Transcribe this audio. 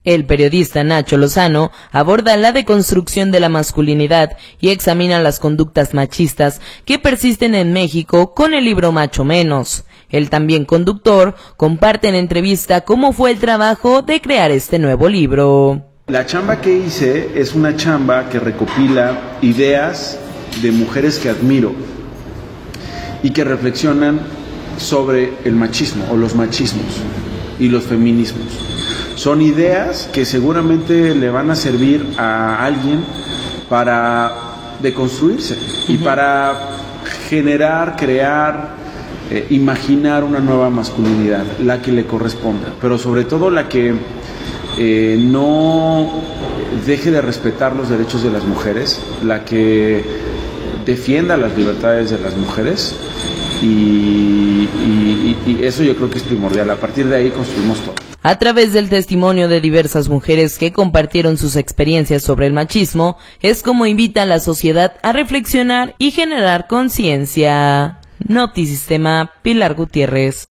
El periodista Nacho Lozano aborda la deconstrucción de la masculinidad y examina las conductas machistas que persisten en México con el libro Macho Menos. El también conductor comparte en entrevista cómo fue el trabajo de crear este nuevo libro. La chamba que hice es una chamba que recopila ideas de mujeres que admiro y que reflexionan sobre el machismo o los machismos y los feminismos. Son ideas que seguramente le van a servir a alguien para deconstruirse y para generar, crear, imaginar una nueva masculinidad, la que le corresponda, pero sobre todo la que no deje de respetar los derechos de las mujeres, la que defienda las libertades de las mujeres y eso yo creo que es primordial. A partir de ahí construimos todo. A través del testimonio de diversas mujeres que compartieron sus experiencias sobre el machismo, es como invita a la sociedad a reflexionar y generar conciencia. Notisistema, Pilar Gutiérrez.